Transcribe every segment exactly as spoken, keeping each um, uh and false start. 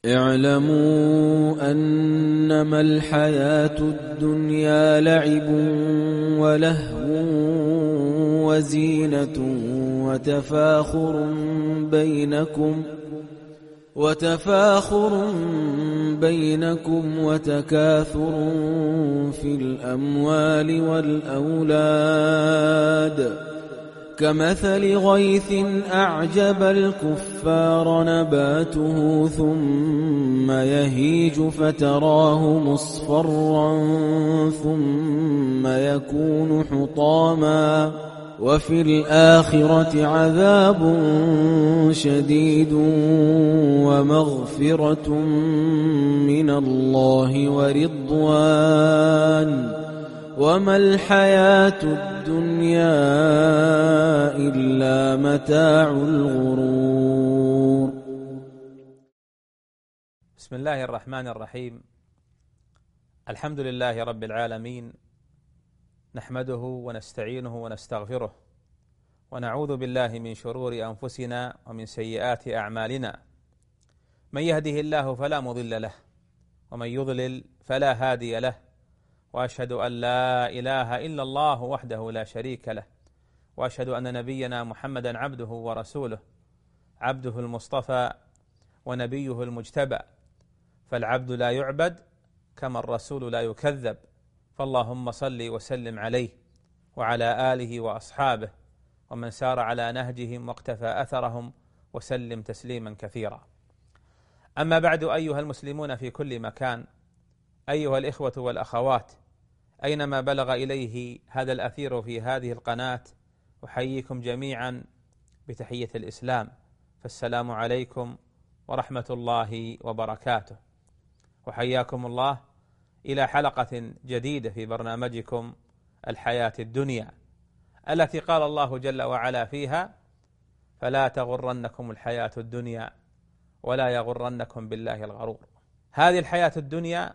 اعلموا أنما الحياة الدنيا لعب ولهو وزينة وتفاخر بينكم وتفاخر بينكم وتكاثر في الأموال والأولاد كمثل غيث أعجب الكفار نباته ثم يهيج فتراه مصفرا ثم يكون حطاما وفي الآخرة عذاب شديد ومغفرة من الله ورضوان وما الحياة الدنيا إلا متاع الغرور. بسم الله الرحمن الرحيم. الحمد لله رب العالمين، نحمده ونستعينه ونستغفره ونعوذ بالله من شرور أنفسنا ومن سيئات أعمالنا، من يهده الله فلا مضل له ومن يضلل فلا هادي له، وأشهد أن لا إله إلا الله وحده لا شريك له، وأشهد أن نبينا محمدا عبده ورسوله، عبده المصطفى ونبيه المجتبى، فالعبد لا يعبد كما الرسول لا يكذب، فاللهم صل وسلم عليه وعلى آله وأصحابه ومن سار على نهجهم واقتفى أثرهم وسلم تسليما كثيرا. أما بعد، أيها المسلمون في كل مكان، أيها الإخوة والأخوات، أينما بلغ إليه هذا الأثير في هذه القناة، أحييكم جميعا بتحية الإسلام، فالسلام عليكم ورحمة الله وبركاته، وحياكم الله إلى حلقة جديدة في برنامجكم الحياة الدنيا، التي قال الله جل وعلا فيها: فلا تغرنكم الحياة الدنيا ولا يغرنكم بالله الغرور. هذه الحياة الدنيا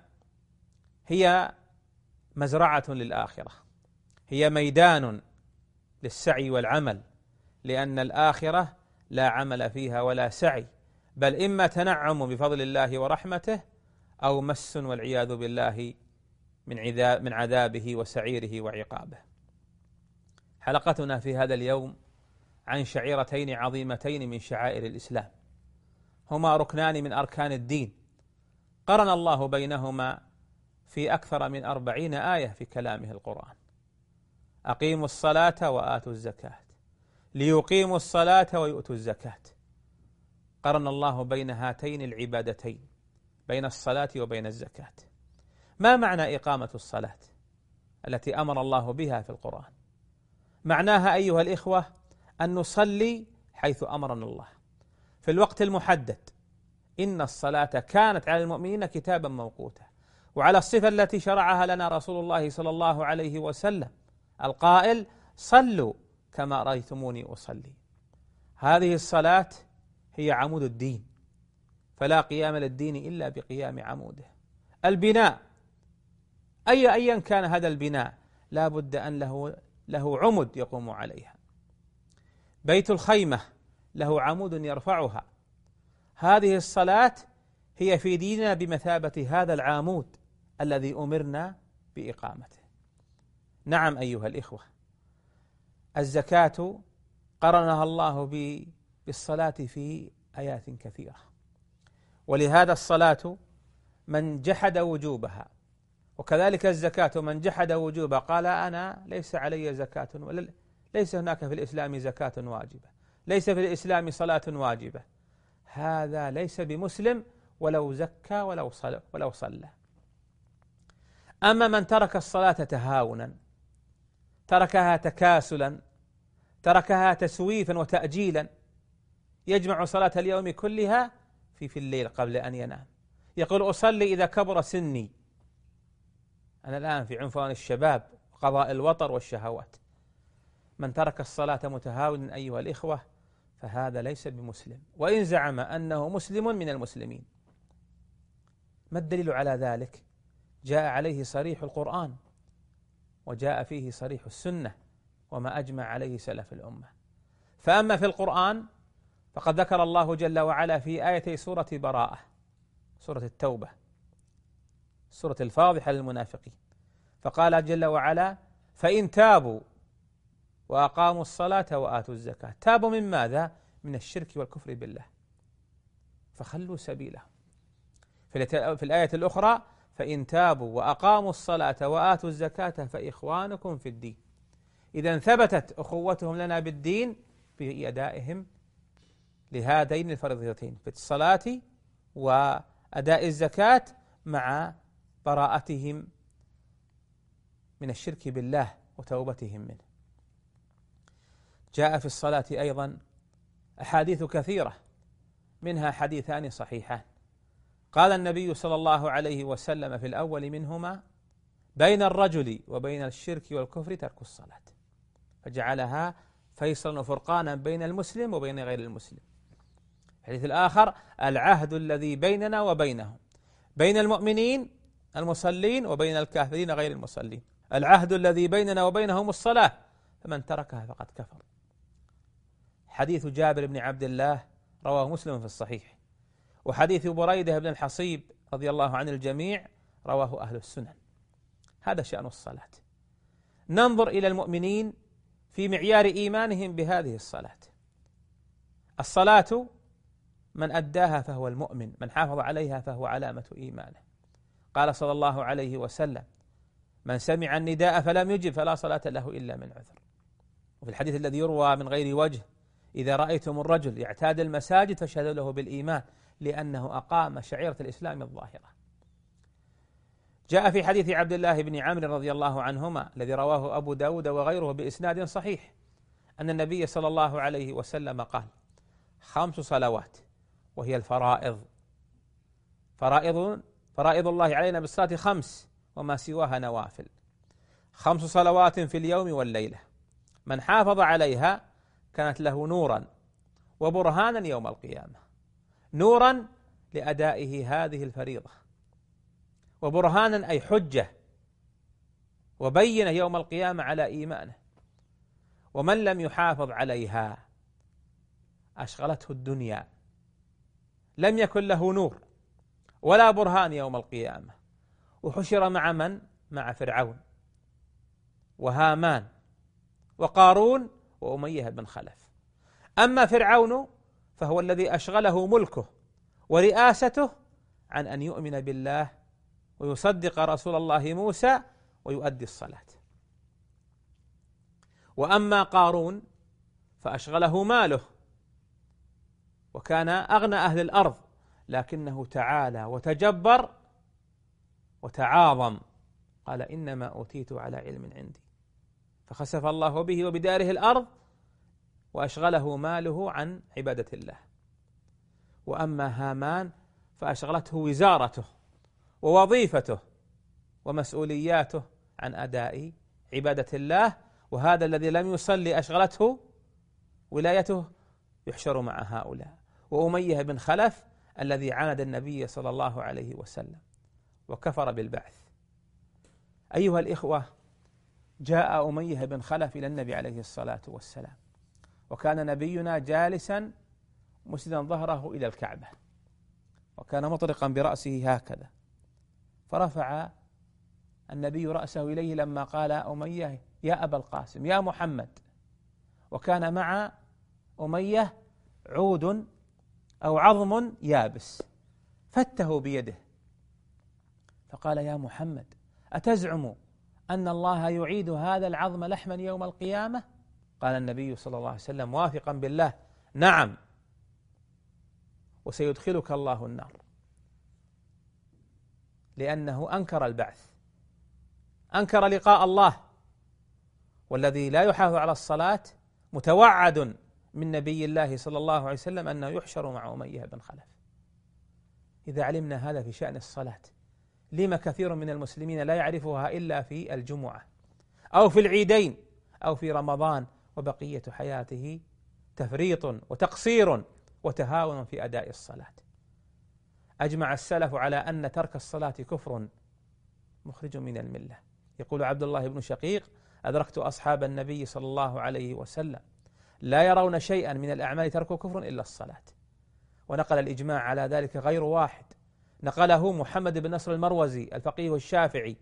هي مزرعة للآخرة، هي ميدان للسعي والعمل، لأن الآخرة لا عمل فيها ولا سعي، بل إما تنعم بفضل الله ورحمته أو مس والعياذ بالله من عذابه وسعيره وعقابه. حلقتنا في هذا اليوم عن شعيرتين عظيمتين من شعائر الإسلام، هما ركنان من أركان الدين، قرن الله بينهما في أكثر من أربعين آية في كلامه القرآن: أقيموا الصلاة وآتوا الزكاة، ليقيموا الصلاة ويؤتوا الزكاة. قرن الله بين هاتين العبادتين، بين الصلاة وبين الزكاة. ما معنى إقامة الصلاة التي أمر الله بها في القرآن؟ معناها أيها الإخوة أن نصلي حيث أمرنا الله في الوقت المحدد. إن الصلاة كانت على المؤمنين كتابا موقوتا، وعلى الصفة التي شرعها لنا رسول الله صلى الله عليه وسلم القائل: صلوا كما رأيتموني أصلي. هذه الصلاة هي عمود الدين، فلا قيام للدين إلا بقيام عموده. البناء أي أيا كان هذا البناء لا بد أن له له عمد يقوم عليها. بيت الخيمة له عمود يرفعها. هذه الصلاة هي في ديننا بمثابة هذا العمود الذي أمرنا بإقامته. نعم أيها الإخوة، الزكاة قرنها الله بالصلاة في آيات كثيرة، ولهذا الصلاة من جحد وجوبها، وكذلك الزكاة من جحد وجوبها قال: أنا ليس علي زكاة، ولا ليس هناك في الإسلام زكاة واجبة، ليس في الإسلام صلاة واجبة، هذا ليس بمسلم ولو زكى ولو صلى ولو صلى. أما من ترك الصلاة تهاونا، تركها تكاسلا، تركها تسويفا وتأجيلا، يجمع صلاة اليوم كلها في في الليل قبل أن ينام، يقول: أصلي إذا كبر سني. أنا الآن في عنفوان الشباب وقضاء الوطر والشهوات. من ترك الصلاة متهاونا أيها الإخوة فهذا ليس بمسلم، وإن زعم أنه مسلم من المسلمين. ما الدليل على ذلك؟ جاء عليه صريح القرآن، وجاء فيه صريح السنة، وما أجمع عليه سلف الأمة. فأما في القرآن فقد ذكر الله جل وعلا في آيتي سورة براءة سورة التوبة، سورة الفاضحة للمنافقين، فقال جل وعلا: فإن تابوا وأقاموا الصلاة وآتوا الزكاة. تابوا من ماذا؟ من الشرك والكفر بالله، فخلوا سبيلهم. في الآية الأخرى: فإن تابوا وأقاموا الصلاة وآتوا الزكاة فإخوانكم في الدين. إذا ثبتت أخوتهم لنا بالدين بأدائهم لهذين الفريضتين في الصلاة وأداء الزكاة، مع براءتهم من الشرك بالله وتوبتهم منه. جاء في الصلاة أيضا أحاديث كثيرة، منها حديثان صحيحان. قال النبي صلى الله عليه وسلم في الأول منهما: بين الرجل وبين الشرك والكفر ترك الصلاة، فجعلها فيصلا وفرقانا بين المسلم وبين غير المسلم. الحديث الآخر: العهد الذي بيننا وبينهم، بين المؤمنين المصلين وبين الكافرين غير المصلين، العهد الذي بيننا وبينهم الصلاة، فمن تركها فقد كفر. حديث جابر بن عبد الله رواه مسلم في الصحيح، وحديث بريدة بن الحصيب رضي الله عن الجميع رواه أهل السنن. هذا شأن الصلاة. ننظر إلى المؤمنين في معيار إيمانهم بهذه الصلاة. الصلاة من أداها فهو المؤمن، من حافظ عليها فهو علامة إيمانه. قال صلى الله عليه وسلم: من سمع النداء فلم يجب فلا صلاة له إلا من عذر. وفي الحديث الذي يروى من غير وجه: إذا رأيتم الرجل يعتاد المساجد فاشهدوا له بالإيمان لأنه أقام شعيرة الإسلام الظاهرة. جاء في حديث عبد الله بن عمرو رضي الله عنهما الذي رواه أبو داود وغيره بإسناد صحيح أن النبي صلى الله عليه وسلم قال: خمس صلوات وهي الفرائض، فرائض فرائض الله علينا بالصلاة خمس وما سواها نوافل، خمس صلوات في اليوم والليلة، من حافظ عليها كانت له نورا وبرهانا يوم القيامة. نورا لأدائه هذه الفريضة، وبرهانا أي حجة وبينة يوم القيامة على إيمانه. ومن لم يحافظ عليها أشغلته الدنيا، لم يكن له نور ولا برهان يوم القيامة، وحشر مع من؟ مع فرعون وهامان وقارون وأمية بن خلف. أما فرعون فهو الذي أشغله ملكه ورئاسته عن أن يؤمن بالله ويصدق رسول الله موسى ويؤدي الصلاة. وأما قارون فأشغله ماله، وكان أغنى أهل الأرض، لكنه تعالى وتجبر وتعاظم، قال: إنما أوتيت على علم عندي، فخسف الله به وبداره الأرض وأشغله ماله عن عبادة الله. وأما هامان فأشغلته وزارته ووظيفته ومسؤولياته عن أداء عبادة الله، وهذا الذي لم يصلي أشغلته ولايته يحشر مع هؤلاء. وأمية بن خلف الذي عاند النبي صلى الله عليه وسلم وكفر بالبعث. أيها الإخوة، جاء أمية بن خلف إلى النبي عليه الصلاة والسلام، وكان نبينا جالسا مسندا ظهره إلى الكعبة، وكان مطرقا برأسه هكذا، فرفع النبي رأسه إليه لما قال أمية: يا أبا القاسم، يا محمد. وكان مع أمية عود أو عظم يابس، فته بيده فقال: يا محمد، أتزعم أن الله يعيد هذا العظم لحما يوم القيامة؟ قال النبي صلى الله عليه وسلم واثقا بالله: نعم، وسيدخلك الله النار، لأنه أنكر البعث، أنكر لقاء الله، والذي لا يحافظ على الصلاة متوعد من نبي الله صلى الله عليه وسلم أنه يحشر مع أمية بن خلف. إذا علمنا هذا في شأن الصلاة، لما كثير من المسلمين لا يعرفها إلا في الجمعة أو في العيدين أو في رمضان، وبقية حياته تفريط وتقصير وتهاون في أداء الصلاة. أجمع السلف على أن ترك الصلاة كفر مخرج من الملة. يقول عبد الله بن شقيق: أدركت أصحاب النبي صلى الله عليه وسلم لا يرون شيئا من الأعمال ترك كفر إلا الصلاة. ونقل الإجماع على ذلك غير واحد نقله محمد بن نصر المروزي الفقيه الشافعي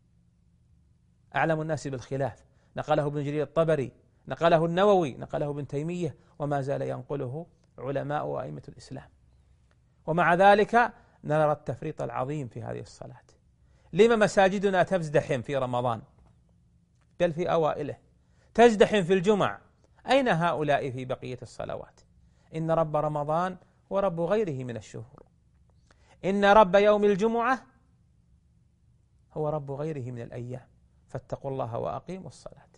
أعلم الناس بالخلاف، نقله ابن جرير الطبري، نقله النووي، نقله ابن تيمية، وما زال ينقله علماء وأئمة الإسلام. ومع ذلك نرى التفريط العظيم في هذه الصلاة. لما مساجدنا تزدحم في رمضان بل في أوائله، تزدحم في الجمع؟ أين هؤلاء في بقية الصلوات؟ إن رب رمضان هو رب غيره من الشهور، إن رب يوم الجمعة هو رب غيره من الأيام، فاتقوا الله وأقيموا الصلاة.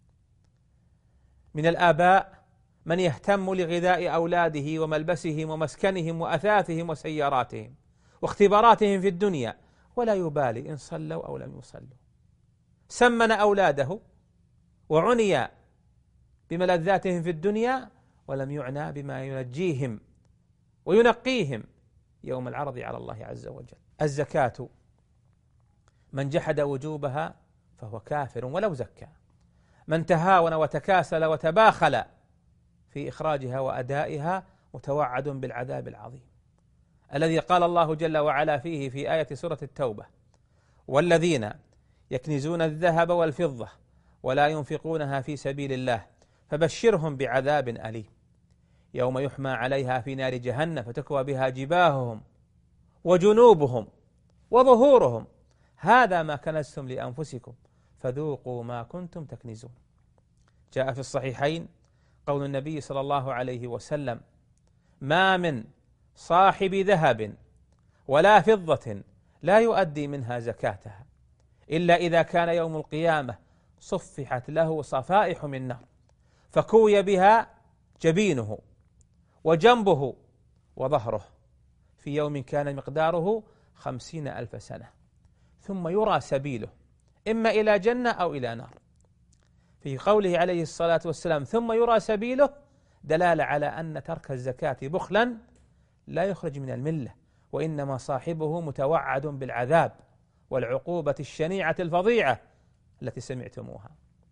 من الآباء من يهتم لغذاء أولاده وملبسهم ومسكنهم وأثاثهم وسياراتهم واختباراتهم في الدنيا، ولا يبالي إن صلوا أو لم يصلوا. سمن أولاده وعني بملذاتهم في الدنيا، ولم يعنى بما ينجيهم وينقيهم يوم العرض على الله عز وجل. الزكاة من جحد وجوبها فهو كافر ولو زكى، من تهاون وتكاسل وتباخل في إخراجها وأدائها متوعد بالعذاب العظيم الذي قال الله جل وعلا فيه في آية سورة التوبة: والذين يكنزون الذهب والفضة ولا ينفقونها في سبيل الله فبشرهم بعذاب أليم يوم يحمى عليها في نار جهنم فتكوى بها جباههم وجنوبهم وظهورهم هذا ما كنزتم لأنفسكم فذوقوا ما كنتم تكنزون. جاء في الصحيحين قول النبي صلى الله عليه وسلم: ما من صاحب ذهب ولا فضة لا يؤدي منها زكاتها إلا إذا كان يوم القيامة صفحت له صفائح من نار فكوي بها جبينه وجنبه وظهره في يوم كان مقداره خمسين ألف سنة، ثم يرى سبيله إما إلى جنة أو إلى نار. في قوله عليه الصلاة والسلام ثم يرى سبيله دلالة على أن ترك الزكاة بخلا لا يخرج من الملة، وإنما صاحبه متوعد بالعذاب والعقوبة الشنيعة الفظيعة التي سمعتموها.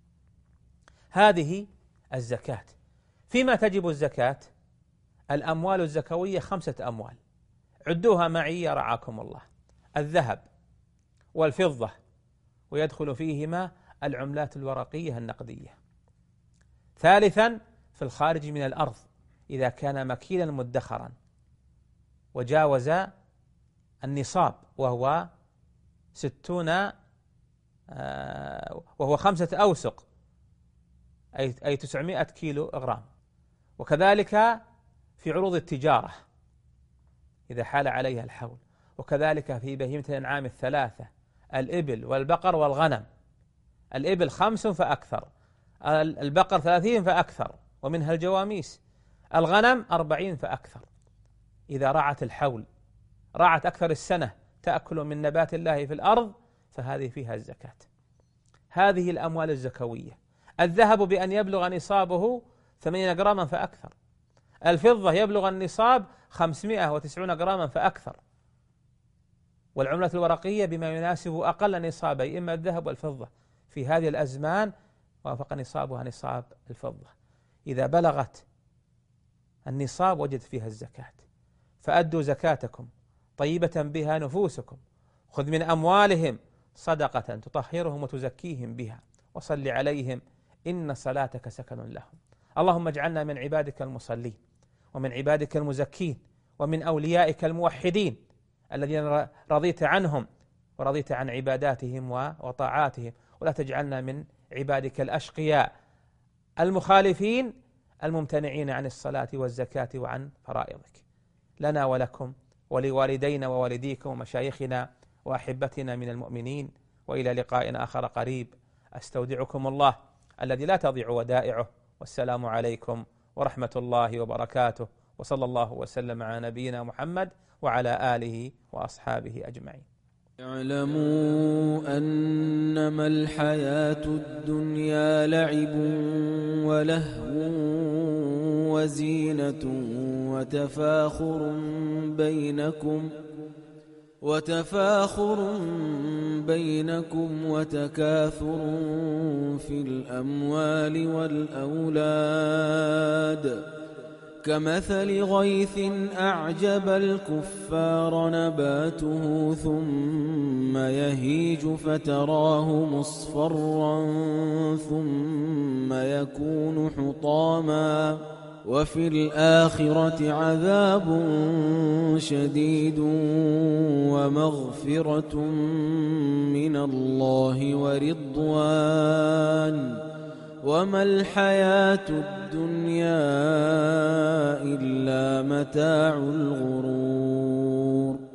هذه الزكاة. فيما تجب الزكاة الأموال الزكوية خمسة أموال، عدوها معي رعاكم الله: الذهب والفضة، ويدخل فيهما العملات الورقية النقدية. ثالثا في الخارج من الأرض إذا كان مكيلا مدخرا وجاوز النصاب وهو ستون آه وهو خمسة أوسق أي, أي تسعمائة كيلو غرام. وكذلك في عروض التجارة إذا حال عليها الحول، وكذلك في بهيمة الأنعام الثلاثة: الإبل والبقر والغنم. الإبل خمس فأكثر، البقر ثلاثين فأكثر ومنها الجواميس، الغنم أربعين فأكثر. إذا رعت الحول، رعت أكثر السنة، تأكل من نبات الله في الأرض، فهذه فيها الزكاة. هذه الأموال الزكوية. الذهب بأن يبلغ نصابه ثمانين جراما فأكثر، الفضة يبلغ النصاب خمسمائة وتسعين جراما فأكثر، والعملة الورقية بما يناسب أقل نصابي إما الذهب والفضة. في هذه الأزمان وافق نصابها نصاب الفضة. إذا بلغت النصاب وجد فيها الزكاة. فأدوا زكاتكم طيبة بها نفوسكم، خذ من أموالهم صدقة تطهرهم وتزكيهم بها وصل عليهم إن صلاتك سكن لهم. اللهم اجعلنا من عبادك المصلين ومن عبادك المزكين ومن أوليائك الموحدين الذين رضيت عنهم ورضيت عن عباداتهم وطاعاتهم، ولا تجعلنا من عبادك الأشقياء المخالفين الممتنعين عن الصلاة والزكاة وعن فرائضك. لنا ولكم ولوالدينا ووالديكم ومشايخنا وأحبتنا من المؤمنين، وإلى لقاء آخر قريب. أستودعكم الله الذي لا تضيع ودائعه، والسلام عليكم ورحمة الله وبركاته، وصلى الله وسلم على نبينا محمد وعلى آله وأصحابه أجمعين. اعلموا أنما الحياة الدنيا لعب ولهو وزينة وتفاخر بينكم وتفاخر بينكم وتكاثر في الأموال والأولاد كمثل غيث أعجب الكفار نباته ثم يهيج فتراه مصفرا ثم يكون حطاما وفي الآخرة عذاب شديد ومغفرة من الله ورضوان وما الحياة الدنيا إلا متاع الغرور.